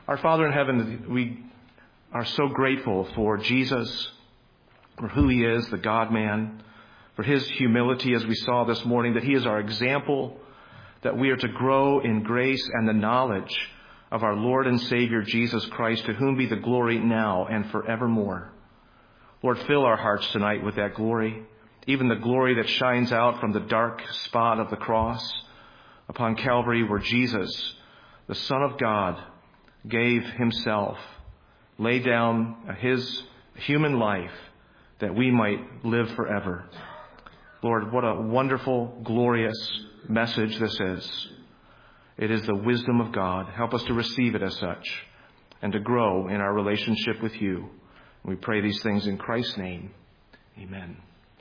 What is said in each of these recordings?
Our Father in heaven, we are so grateful for Jesus, for who he is, the God-man, for his humility, as we saw this morning, that he is our example, that we are to grow in grace and the knowledge of our Lord and Savior Jesus Christ, to whom be the glory now and forevermore. Lord, fill our hearts tonight with that glory, even the glory that shines out from the dark spot of the cross upon Calvary, where Jesus, the Son of God, gave himself, laid down his human life that we might live forever. Lord, what a wonderful, glorious message this is. It is the wisdom of God. Help us to receive it as such and to grow in our relationship with you. We pray these things in Christ's name. Amen.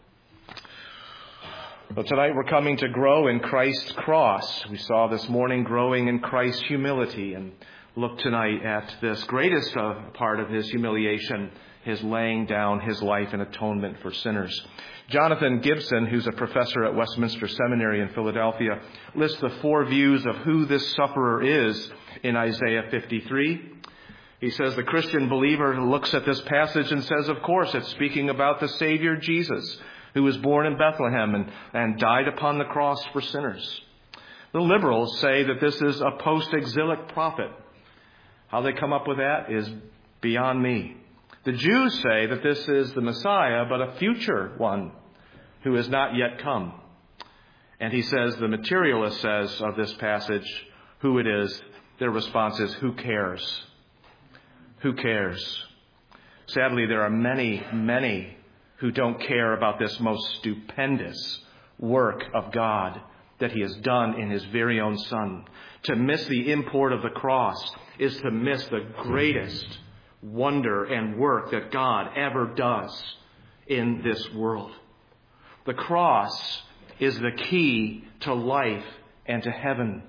Well, tonight we're coming to grow in Christ's cross. We saw this morning growing in Christ's humility, and look tonight at this greatest part of his humiliation, his laying down his life in atonement for sinners. Jonathan Gibson, who's a professor at Westminster Seminary in Philadelphia, lists the 4 views of who this sufferer is in Isaiah 53. He says the Christian believer looks at this passage and says, of course, it's speaking about the Savior Jesus, who was born in Bethlehem and died upon the cross for sinners. The liberals say that this is a post-exilic prophet. How they come up with that is beyond me. The Jews say that this is the Messiah, but a future one who has not yet come. And he says, the materialist says of this passage who it is. Their response is, who cares? Who cares? Sadly, there are many, many who don't care about this most stupendous work of God that he has done in his very own Son. To miss the import of the cross is to miss the greatest wonder and work that God ever does in this world. The cross is the key to life and to heaven.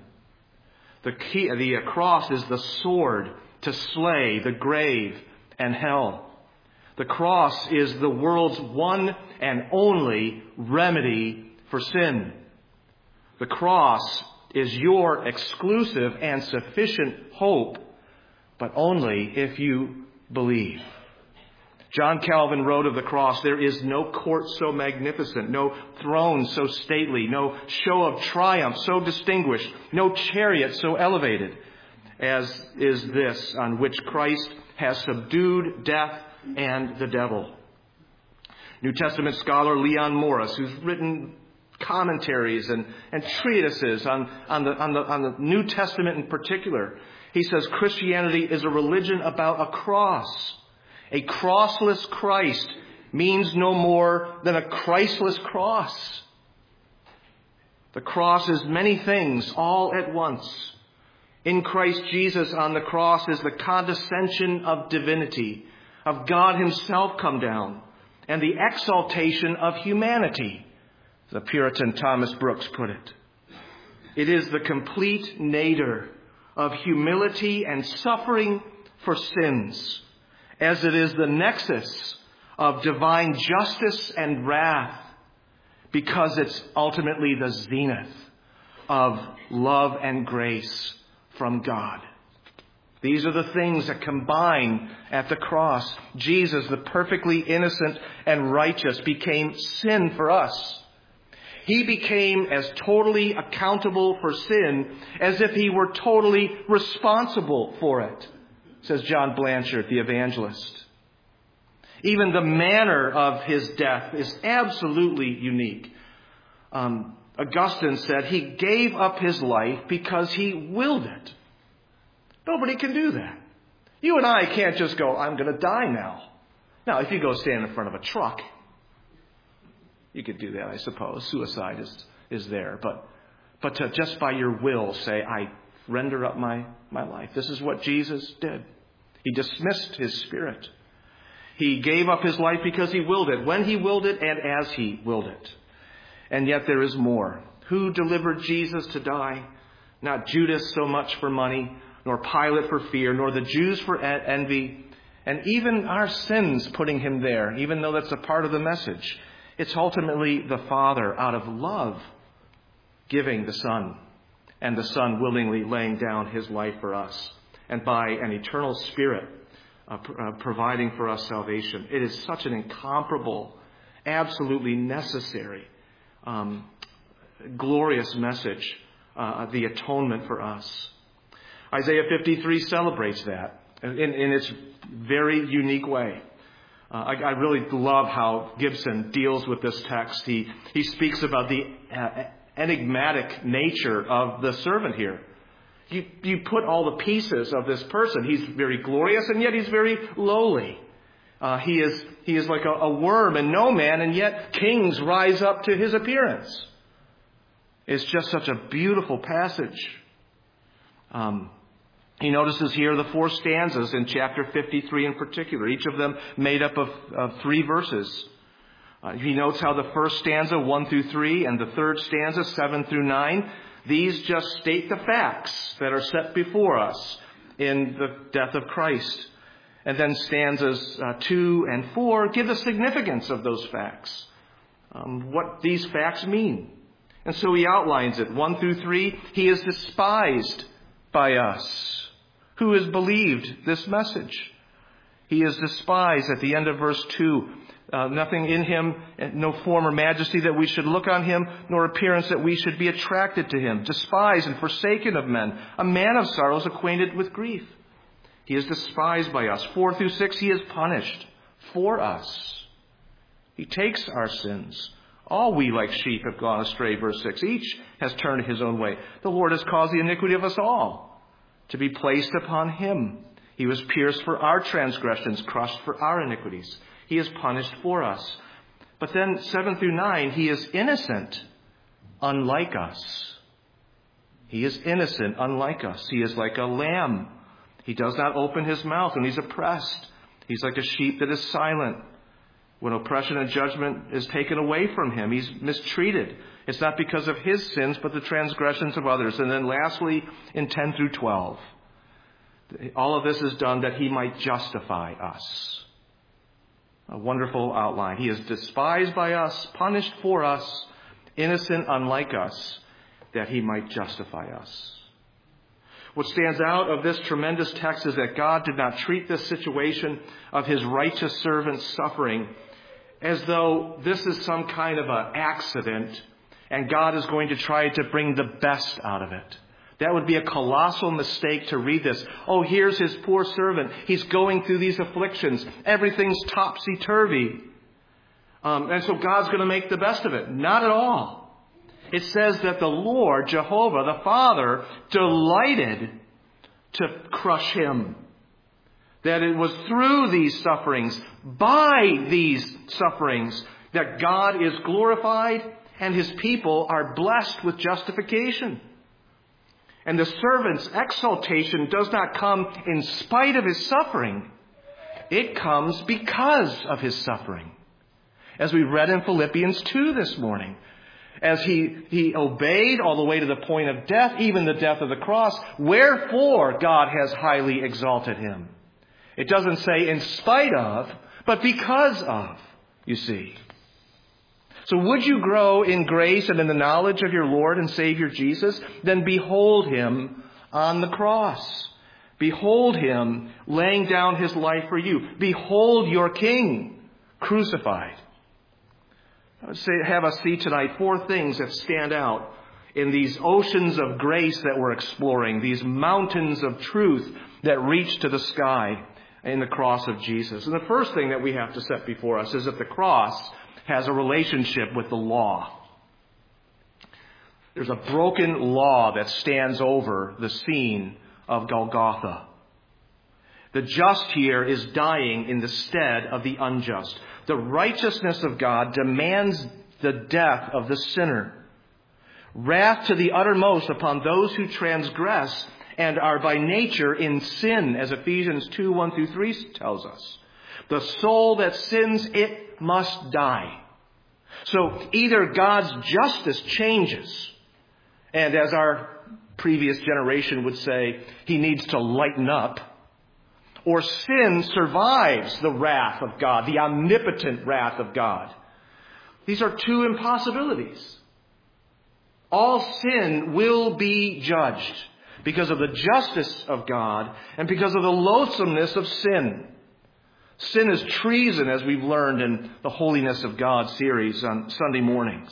The cross is the sword to slay the grave and hell. The cross is the world's one and only remedy for sin. The cross is your exclusive and sufficient hope, but only if you believe. John Calvin wrote of the cross, there is no court so magnificent, no throne so stately, no show of triumph so distinguished, no chariot so elevated as is this on which Christ has subdued death and the devil. New Testament scholar Leon Morris, who's written commentaries and treatises on the New Testament in particular, he says Christianity is a religion about a cross. A crossless Christ means no more than a Christless cross. The cross is many things all at once. In Christ Jesus on the cross is the condescension of divinity, of God himself come down, and the exaltation of humanity, the Puritan Thomas Brooks put it. It is the complete nadir of humility and suffering for sins, as it is the nexus of divine justice and wrath, because it's ultimately the zenith of love and grace from God. These are the things that combine at the cross. Jesus, the perfectly innocent and righteous, became sin for us. He became as totally accountable for sin as if he were totally responsible for it, says John Blanchard, the evangelist. Even the manner of his death is absolutely unique. Augustine said he gave up his life because he willed it. Nobody can do that. You and I can't just go, I'm going to die now. Now, if you go stand in front of a truck, you could do that, I suppose. Suicide is there. But to just by your will say, I render up my life. This is what Jesus did. He dismissed his spirit. He gave up his life because he willed it, when he willed it and as he willed it. And yet there is more. Who delivered Jesus to die? Not Judas so much for money, nor Pilate for fear, nor the Jews for envy, and even our sins putting him there, even though that's a part of the message. It's ultimately the Father, out of love, giving the Son, and the Son willingly laying down his life for us. and by an eternal Spirit providing for us salvation. It is such an incomparable, absolutely necessary, glorious message, the atonement for us. Isaiah 53 celebrates that in its very unique way. I really love how Gibson deals with this text. He speaks about the enigmatic nature of the servant here. You put all the pieces of this person. He's very glorious, and yet he's very lowly. He is like a worm and no man, and yet kings rise up to his appearance. It's just such a beautiful passage. He notices here the 4 stanzas in chapter 53 in particular, each of them made up of 3 verses. He notes how the first stanza, 1 through 3, and the third stanza, 7 through 9, these just state the facts that are set before us in the death of Christ. And then stanzas 2 and 4 give the significance of those facts, what these facts mean. And so he outlines it. 1 through 3, he is despised by us. Who has believed this message? He is despised at the end of verse 2. Nothing in him, no form or majesty that we should look on him, nor appearance that we should be attracted to him. Despised and forsaken of men, a man of sorrows, acquainted with grief. He is despised by us. 4 through 6, he is punished for us. He takes our sins. All we like sheep have gone astray, verse 6. Each has turned his own way. The Lord has caused the iniquity of us all to be placed upon him. He was pierced for our transgressions, crushed for our iniquities. He is punished for us. But then 7 through 9, he is innocent, unlike us. He is innocent, unlike us. He is like a lamb. He does not open his mouth when he's oppressed. He's like a sheep that is silent. When oppression and judgment is taken away from him, he's mistreated. It's not because of his sins, but the transgressions of others. And then lastly, in 10 through 12, all of this is done that he might justify us. A wonderful outline. He is despised by us, punished for us, innocent unlike us, that he might justify us. What stands out of this tremendous text is that God did not treat this situation of his righteous servant's suffering as though this is some kind of an accident and God is going to try to bring the best out of it. That would be a colossal mistake to read this. Oh, here's his poor servant. He's going through these afflictions. Everything's topsy-turvy. And so God's going to make the best of it. Not at all. It says that the Lord, Jehovah, the Father, delighted to crush him. That it was through these sufferings, by these sufferings, that God is glorified and his people are blessed with justification. And the servant's exaltation does not come in spite of his suffering. It comes because of his suffering. As we read in Philippians 2 this morning. As he obeyed all the way to the point of death, even the death of the cross, wherefore God has highly exalted him. It doesn't say in spite of, but because of, you see. So would you grow in grace and in the knowledge of your Lord and Savior Jesus? Then behold him on the cross. Behold him laying down his life for you. Behold your King crucified. I would say, have us see tonight 4 things that stand out in these oceans of grace that we're exploring, these mountains of truth that reach to the sky in the cross of Jesus. And the first thing that we have to set before us is that the cross has a relationship with the law. There's a broken law that stands over the scene of Golgotha. The just here is dying in the stead of the unjust. The righteousness of God demands the death of the sinner. Wrath to the uttermost upon those who transgress and are by nature in sin, as Ephesians 2, 1 through 3 tells us. The soul that sins, it must die. So either God's justice changes, and as our previous generation would say, he needs to lighten up, or sin survives the wrath of God, the omnipotent wrath of God. These are 2 impossibilities. All sin will be judged. because of the justice of God, and because of the loathsomeness of sin. Sin is treason, as we've learned in the Holiness of God series on Sunday mornings.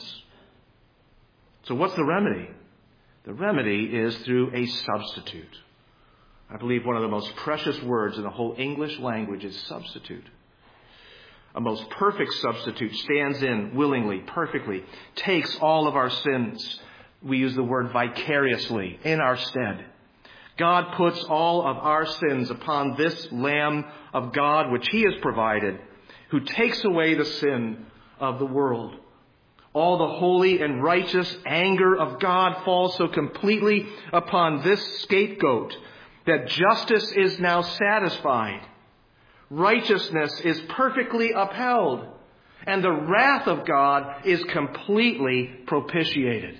So what's the remedy? The remedy is through a substitute. I believe one of the most precious words in the whole English language is substitute. A most perfect substitute stands in willingly, perfectly, takes all of our sins. We use the word vicariously in our stead. God puts all of our sins upon this Lamb of God, which He has provided, who takes away the sin of the world. All the holy and righteous anger of God falls so completely upon this scapegoat that justice is now satisfied. Righteousness is perfectly upheld, and the wrath of God is completely propitiated.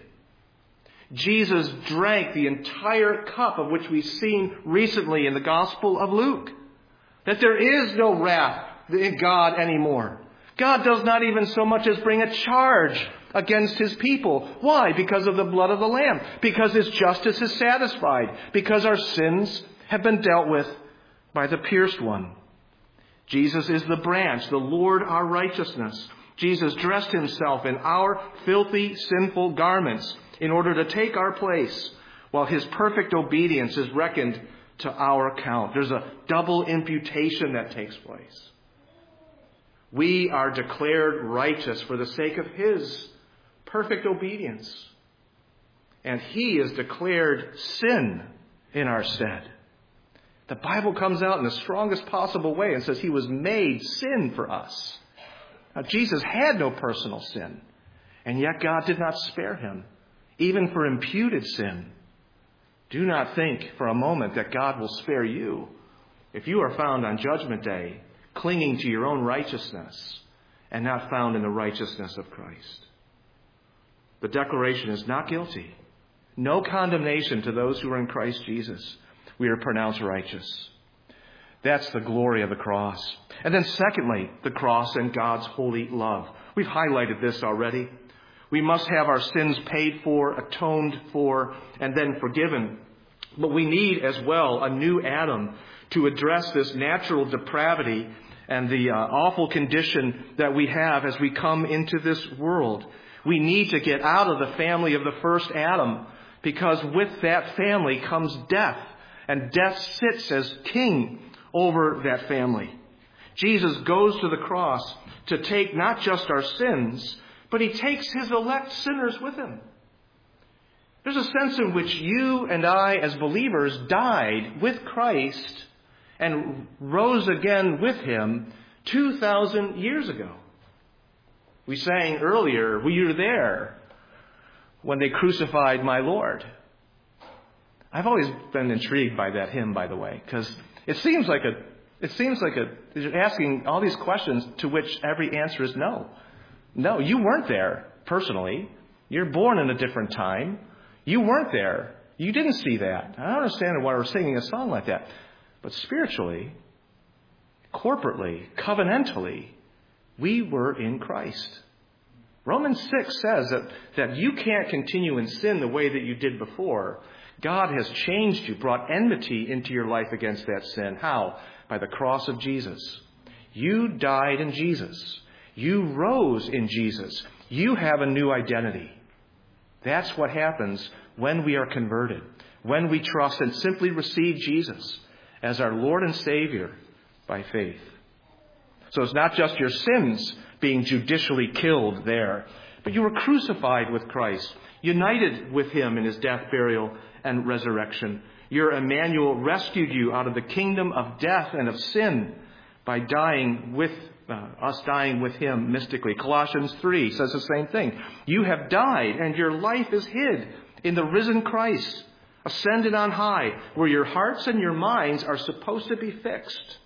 Jesus drank the entire cup of which we've seen recently in the Gospel of Luke. That there is no wrath in God anymore. God does not even so much as bring a charge against His people. Why? Because of the blood of the Lamb. Because His justice is satisfied. Because our sins have been dealt with by the pierced one. Jesus is the branch, the Lord our righteousness. Jesus dressed Himself in our filthy, sinful garments in order to take our place, while His perfect obedience is reckoned to our account. There's a double imputation that takes place. We are declared righteous for the sake of His perfect obedience. And He is declared sin in our stead. The Bible comes out in the strongest possible way and says He was made sin for us. Now, Jesus had no personal sin, and yet God did not spare Him, even for imputed sin. Do not think for a moment that God will spare you if you are found on Judgment Day clinging to your own righteousness and not found in the righteousness of Christ. The declaration is not guilty. No condemnation to those who are in Christ Jesus. We are pronounced righteous. That's the glory of the cross. And then secondly, the cross and God's holy love. We've highlighted this already. We must have our sins paid for, atoned for, and then forgiven. But we need as well a new Adam to address this natural depravity and the awful condition that we have as we come into this world. We need to get out of the family of the first Adam, because with that family comes death, and death sits as king over that family. Jesus goes to the cross to take not just our sins, but He takes His elect sinners with Him. There's a sense in which you and I as believers died with Christ and rose again with Him 2,000 years ago. We sang earlier, "We were there when they crucified my Lord." I've always been intrigued by that hymn, by the way, because it seems like you're asking all these questions to which every answer is no. No, you weren't there personally. You're born in a different time. You weren't there. You didn't see that. I don't understand why we're singing a song like that. But spiritually, corporately, covenantally, we were in Christ. Romans 6 says that you can't continue in sin the way that you did before. God has changed you, brought enmity into your life against that sin. How? By the cross of Jesus. You died in Jesus. You rose in Jesus. You have a new identity. That's what happens when we are converted, when we trust and simply receive Jesus as our Lord and Savior by faith. So it's not just your sins being judicially killed there, but you were crucified with Christ, united with Him in His death, burial, and resurrection. Your Emmanuel rescued you out of the kingdom of death and of sin by dying with us dying with Him mystically. Colossians 3 says the same thing. You have died, and your life is hid in the risen Christ, ascended on high, where your hearts and your minds are supposed to be fixed.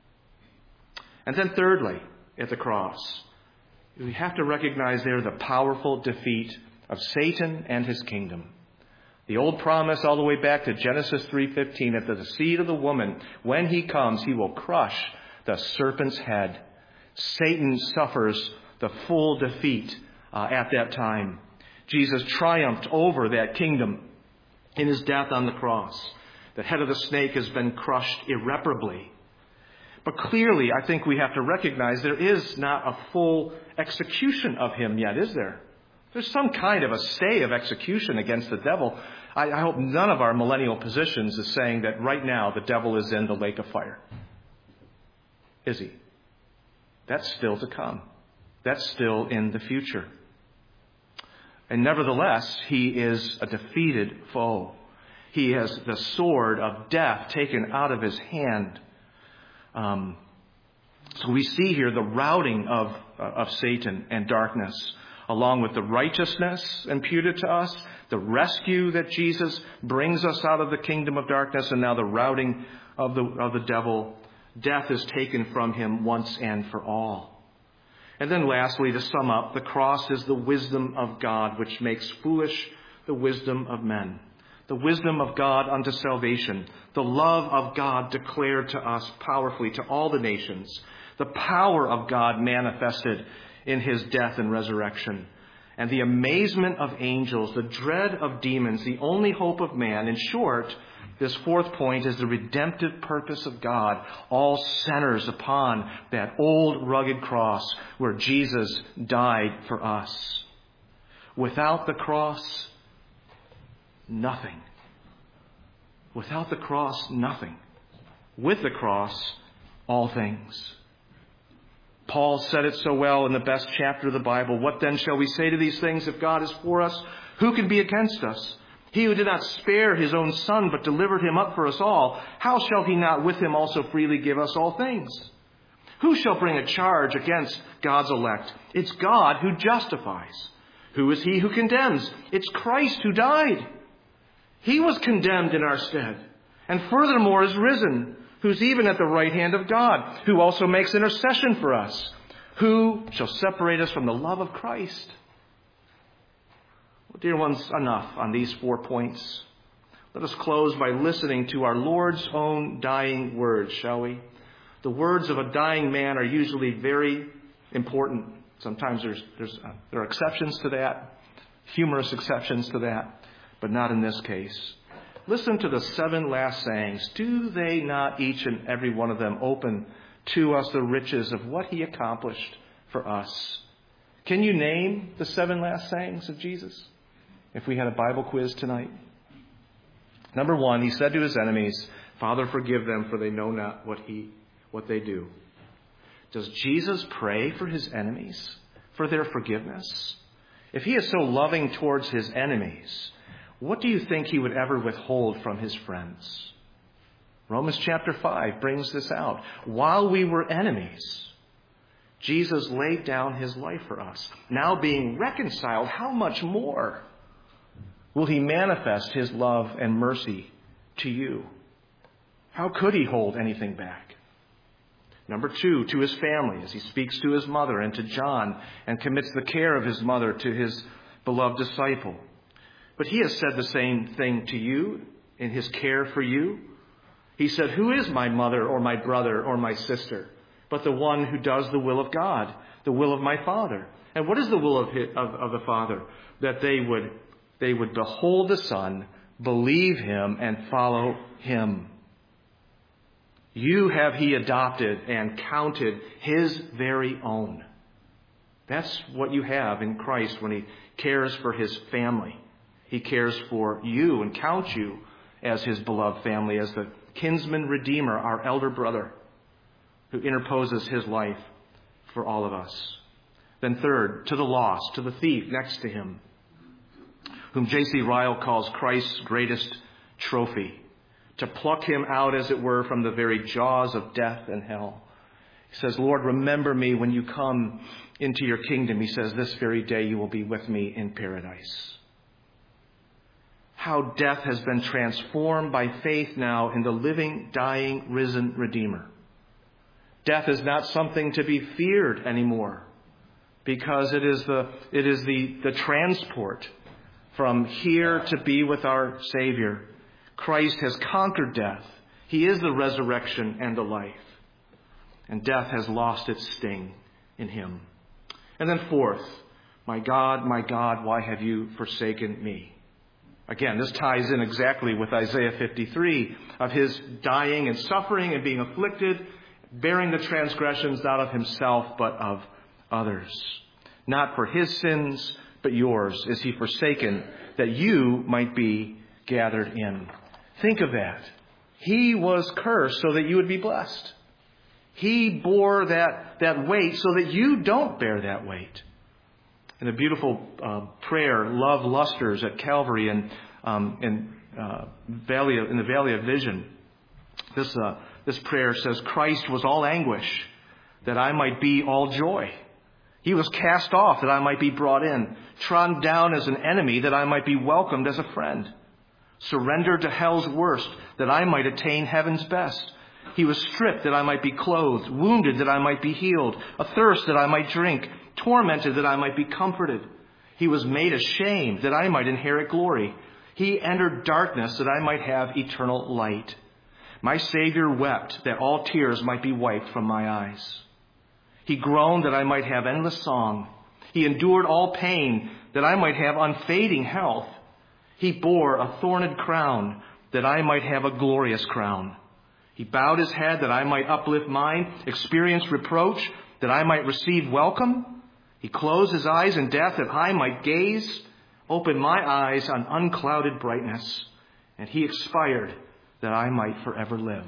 And then thirdly, at the cross, we have to recognize there the powerful defeat of Satan and his kingdom. The old promise all the way back to Genesis 3:15, that the seed of the woman, when he comes, he will crush the serpent's head. Satan suffers the full defeat at that time. Jesus triumphed over that kingdom. in his death on the cross. The head of the snake has been crushed irreparably. But clearly, I think we have to recognize there is not a full execution of him yet, is there? There's some kind of a stay of execution against the devil. I hope none of our millennial positions is saying that right now the devil is in the lake of fire. Is he? That's still to come. That's still in the future. And nevertheless, he is a defeated foe. He has the sword of death taken out of his hand. So we see here the routing of Satan and darkness, along with the righteousness imputed to us, the rescue that Jesus brings us out of the kingdom of darkness, and now the routing of the devil. Death is taken from him once and for all. And then lastly, to sum up, the cross is the wisdom of God, which makes foolish the wisdom of men. The wisdom of God unto salvation. The love of God declared to us powerfully to all the nations. The power of God manifested in his death and resurrection. And the amazement of angels, the dread of demons, the only hope of man. In short, this fourth point is the redemptive purpose of God. All centers upon that old rugged cross where Jesus died for us. Without the cross, nothing. Without the cross, nothing. With the cross, all things. Paul said it so well in the best chapter of the Bible. What then shall we say to these things? If God is for us, who can be against us? He who did not spare his own son, but delivered him up for us all, how shall he not with him also freely give us all things? Who shall bring a charge against God's elect? It's God who justifies. Who is he who condemns? It's Christ who died. He was condemned in our stead, and furthermore is risen, who's even at the right hand of God, who also makes intercession for us. Who shall separate us from the love of Christ? Well, dear ones, enough on these 4 points. Let us close by listening to our Lord's own dying words, shall we? The words of a dying man are usually very important. Sometimes there are exceptions to that, humorous exceptions to that, but not in this case. Listen to the 7 last sayings. Do they not, each and every one of them, open to us the riches of what he accomplished for us? Can you name the 7 last sayings of Jesus? If we had a Bible quiz tonight. Number 1, he said to his enemies, Father, forgive them, for they know not what they do. Does Jesus pray for his enemies, for their forgiveness? If he is so loving towards his enemies, what do you think he would ever withhold from his friends? Romans chapter 5 brings this out. While we were enemies, Jesus laid down his life for us. Now being reconciled, how much more will he manifest his love and mercy to you? How could he hold anything back? Number 2, to his family, as he speaks to his mother and to John and commits the care of his mother to his beloved disciple. But he has said the same thing to you in his care for you. He said, who is my mother or my brother or my sister but the one who does the will of God, the will of my Father? And what is the will of the Father? That they would behold the Son, believe him, and follow him. You have he adopted and counted his very own. That's what you have in Christ when he cares for his family. He cares for you and counts you as his beloved family, as the kinsman redeemer, our elder brother, who interposes his life for all of us. Then third, to the lost, to the thief next to him, whom J.C. Ryle calls Christ's greatest trophy, to pluck him out, as it were, from the very jaws of death and hell. He says, Lord, remember me when you come into your kingdom. He says, this very day you will be with me in paradise. How death has been transformed by faith now in the living, dying, risen Redeemer. Death is not something to be feared anymore, because it is the transport from here to be with our Savior. Christ has conquered death. He is the resurrection and the life. And death has lost its sting in him. And then fourth, my God, why have you forsaken me? Again, this ties in exactly with Isaiah 53 of his dying and suffering and being afflicted, bearing the transgressions not of himself but of others. Not for his sins, but yours is he forsaken, that you might be gathered in. Think of that. He was cursed so that you would be blessed. He bore that weight so that you don't bear that weight. In a beautiful prayer, Love Lusters at Calvary in the Valley of Vision, this prayer says, Christ was all anguish, that I might be all joy. He was cast off, that I might be brought in. Trodden down as an enemy, that I might be welcomed as a friend. Surrendered to hell's worst, that I might attain heaven's best. He was stripped, that I might be clothed. Wounded, that I might be healed. Athirst, that I might drink. Tormented, that I might be comforted. He was made ashamed, that I might inherit glory. He entered darkness, that I might have eternal light. My Savior wept, that all tears might be wiped from my eyes. He groaned, that I might have endless song. He endured all pain, that I might have unfading health. He bore a thorned crown, that I might have a glorious crown. He bowed his head, that I might uplift mine, experience reproach, that I might receive welcome. He closed his eyes in death, that I might gaze, open my eyes on unclouded brightness. And he expired, that I might forever live.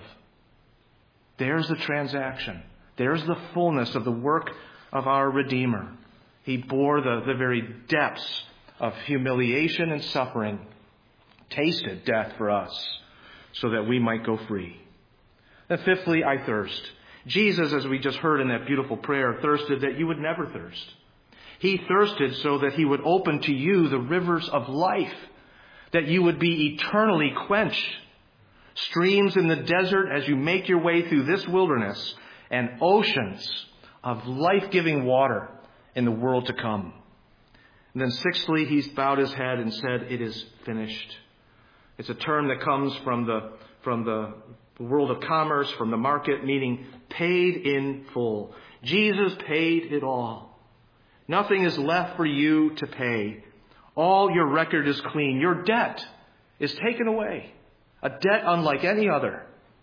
There's the transaction. There's the fullness of the work of our Redeemer. He bore the very depths of humiliation and suffering, tasted death for us, so that we might go free. And fifthly, I thirst. Jesus, as we just heard in that beautiful prayer, thirsted that you would never thirst. He thirsted so that he would open to you the rivers of life, that you would be eternally quenched. Streams in the desert as you make your way through this wilderness, and oceans of life-giving water in the world to come. And then sixthly, he bowed his head and said, it is finished. It's a term that comes from the world of commerce, from the market, meaning paid in full. Jesus paid it all. Nothing is left for you to pay. All your record is clean. Your debt is taken away. A debt unlike any other.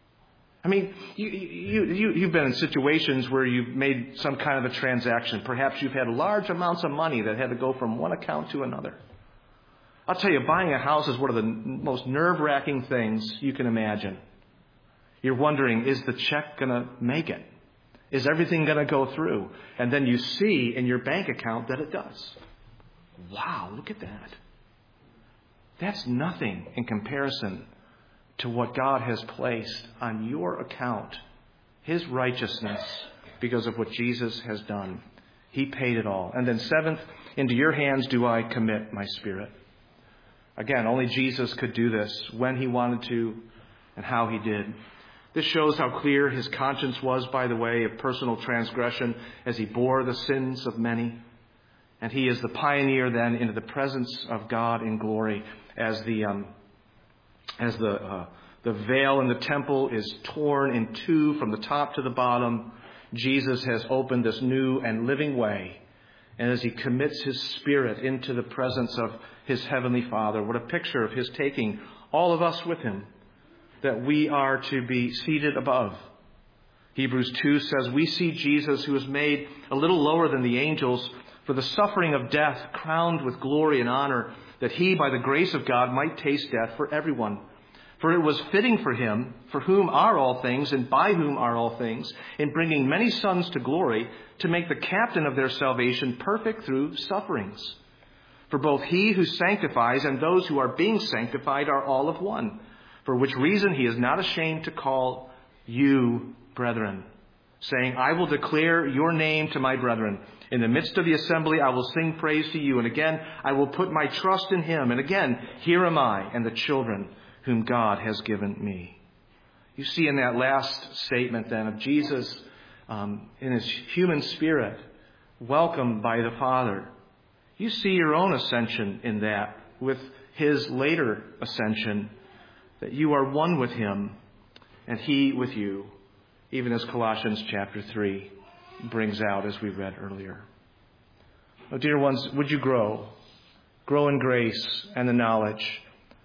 I mean, you've been in situations where you've made some kind of a transaction. Perhaps you've had large amounts of money that had to go from one account to another. I'll tell you, buying a house is one of the most nerve-wracking things you can imagine. You're wondering, is the check going to make it? Is everything going to go through? And then you see in your bank account that it does. Wow, look at that. That's nothing in comparison to what God has placed on your account, his righteousness, because of what Jesus has done. He paid it all. And then seventh, into your hands do I commit my spirit. Again, only Jesus could do this when he wanted to and how he did. This shows how clear his conscience was, by the way, of personal transgression as he bore the sins of many. And he is the pioneer then into the presence of God in glory as the veil in the temple is torn in two from the top to the bottom. Jesus has opened this new and living way. And as he commits his spirit into the presence of his heavenly Father, what a picture of his taking all of us with him, that we are to be seated above. Hebrews 2 says, we see Jesus, who was made a little lower than the angels for the suffering of death, crowned with glory and honor, that he, by the grace of God, might taste death for everyone. For it was fitting for him, for whom are all things and by whom are all things, in bringing many sons to glory, to make the captain of their salvation perfect through sufferings. For both he who sanctifies and those who are being sanctified are all of one, for which reason he is not ashamed to call you brethren, saying, I will declare your name to my brethren. In the midst of the assembly, I will sing praise to you. And again, I will put my trust in him. And again, here am I and the children whom God has given me. You see in that last statement then of Jesus in his human spirit, welcomed by the Father. You see your own ascension in that with his later ascension, that you are one with him and he with you, even as Colossians chapter 3 brings out as we read earlier. Oh, dear ones, would you grow? Grow in grace and the knowledge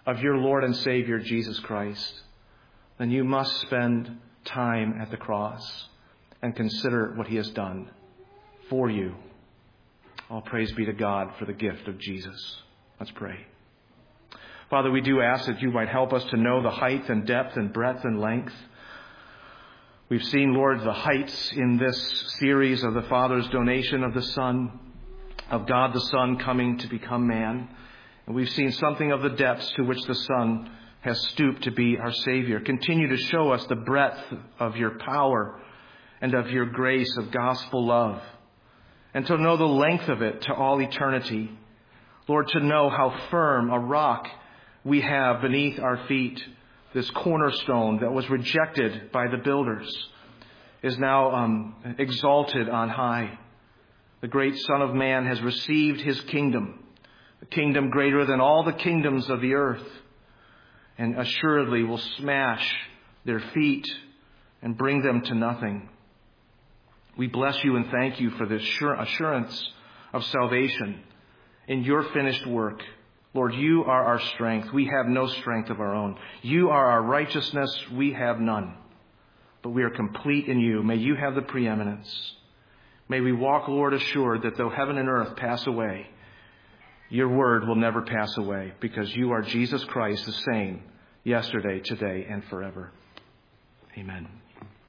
of your Lord and Savior, Jesus Christ, then you must spend time at the cross and consider what he has done for you. All praise be to God for the gift of Jesus. Let's pray. Father, we do ask that you might help us to know the height and depth and breadth and length. We've seen, Lord, the heights in this series of the Father's donation of the Son, of God the Son coming to become man. And we've seen something of the depths to which the Son has stooped to be our Savior. Continue to show us the breadth of your power and of your grace of gospel love, and to know the length of it to all eternity. Lord, to know how firm a rock we have beneath our feet, this cornerstone that was rejected by the builders is now exalted on high. The great Son of Man has received his kingdom, a kingdom greater than all the kingdoms of the earth, and assuredly will smash their feet and bring them to nothing. We bless you and thank you for this assurance of salvation in your finished work. Lord, you are our strength. We have no strength of our own. You are our righteousness. We have none. But we are complete in you. May you have the preeminence. May we walk, Lord, assured that though heaven and earth pass away, your word will never pass away, because you are Jesus Christ, the same yesterday, today, and forever. Amen.